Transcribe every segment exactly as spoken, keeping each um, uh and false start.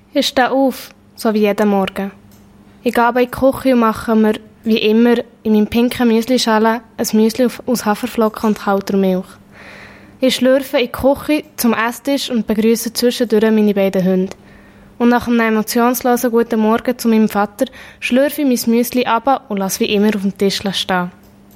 Ich stehe auf, so wie jeden Morgen. Ich gehe in die Küche und mache mir, wie immer, in meinem pinken Müslischale ein Müsli aus Haferflocken und kalter Milch. Ich schlürfe in die Küche zum Esstisch und begrüße zwischendurch meine beiden Hunde. Und nach einem emotionslosen Guten Morgen zu meinem Vater schlürfe ich mein Müsli ab und lasse wie immer auf dem Tisch stehen.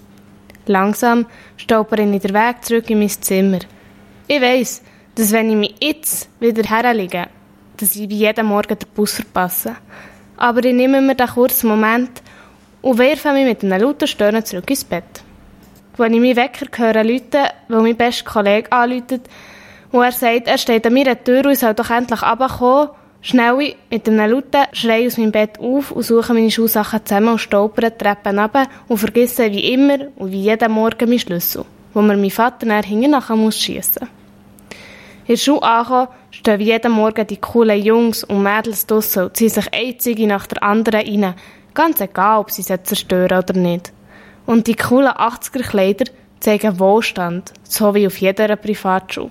Langsam stolpere ich den Weg zurück in mein Zimmer. Ich weiss, dass wenn ich mich jetzt wieder herlege, dass ich wie jeden Morgen den Bus verpasse. Aber ich nehme mir den kurzen Moment und werfe mich mit einem lauten Stöhnen zurück ins Bett. Wenn ich meinen Wecker höre läuten, weil mein bester Kollege anläutet und er sagt, er steht an meiner Tür und ich soll doch endlich runterkommen, schnell ich mit einem lauten Schrei aus meinem Bett auf und suche meine Schuhsachen zusammen und stolpere die Treppen runter und vergesse wie immer und wie jeden Morgen meinen Schlüssel, wo mir mein Vater dann hinten nachher muss schiessen. In der Schule angekommen, stehen wie jeden Morgen die coolen Jungs und Mädels draussen und ziehen sich einzige nach der anderen rein, ganz egal, ob sie sie zerstören oder nicht. Und die coolen achtziger-Kleider zeigen Wohlstand, so wie auf jeder Privatschule.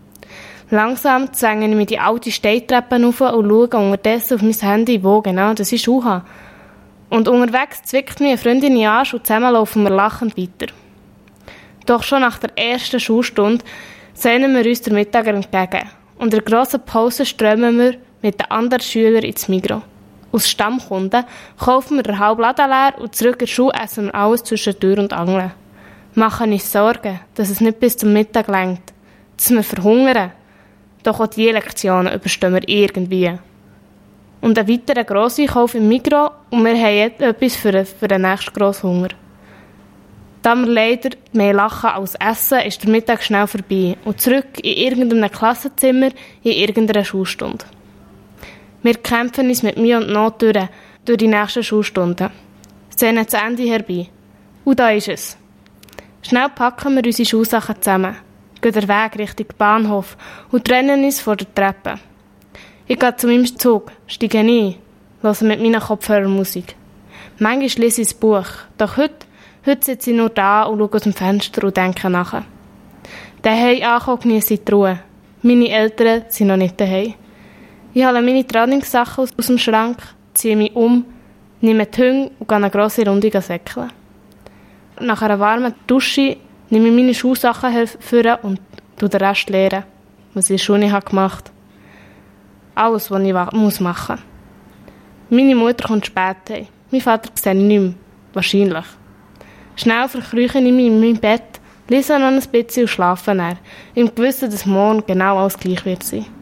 Langsam zwänge ich mir die alte Steintreppe rauf und schaue unterdessen auf mein Handy, wo genau das ich Schuhe habe. Und unterwegs zwickt mir eine Freundin in den Arsch und zusammen laufen wir lachend weiter. Doch schon nach der ersten Schulstunde sehnen wir uns der Mittag entgegen. Und in der grossen Pause strömen wir mit den anderen Schülern ins Migros. Als Stammkunden kaufen wir den halben Laden leer und zurück in die Schule essen wir alles zwischen Tür und Angel. Machen uns Sorgen, dass es nicht bis zum Mittag reicht, dass wir verhungern. Doch auch diese Lektionen überstehen wir irgendwie. Und einen weiteren Grosseinkauf im Migros und wir haben jetzt etwas für den, für den nächsten Grosshunger. Da wir leider mehr lachen als essen, ist der Mittag schnell vorbei und zurück in irgendeinem Klassenzimmer in irgendeiner Schulstunde. Wir kämpfen uns mit Mühe und Not durch, durch die nächsten Schulstunden. Sehen das Ende herbei. Und da ist es. Schnell packen wir unsere Schulsachen zusammen, gehen den Weg Richtung Bahnhof und trennen uns vor der Treppe. Ich gehe zu meinem Zug, steige ein, höre mit meiner Kopfhörer Musik. Manchmal lese ich ein Buch, doch heute, heute sitze ich nur da und schaue aus dem Fenster und denke nach. Daheim ankommen genieße ich die Ruhe. Meine Eltern sind noch nicht daheim. Ich hole meine Trainingssachen aus, aus dem Schrank, ziehe mich um, nehme die Hunde und gehe eine grosse Runde säckeln. Nach einer warmen Dusche nehme ich meine Schuhsachen hervor und tue den Rest leeren, was ich in der Schule gemacht habe. Alles, was ich machen muss. Meine Mutter kommt spät heim. Mein Vater sieht nicht mehr. Wahrscheinlich. Schnell verkrüche ich mich in mein Bett, lese noch ein bisschen und schlafe dann, im Gewissen, dass morgen genau alles gleich wird sein.